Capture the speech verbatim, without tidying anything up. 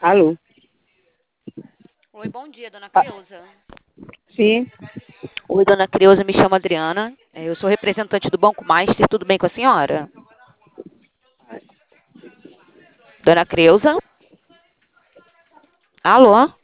Alô? Oi, bom dia, dona Creuza. Sim, Oi, dona Creuza, me chamo Adriana. É, Eu sou representante do Banco Master. Tudo bem com a senhora? Dona Creuza? Alô?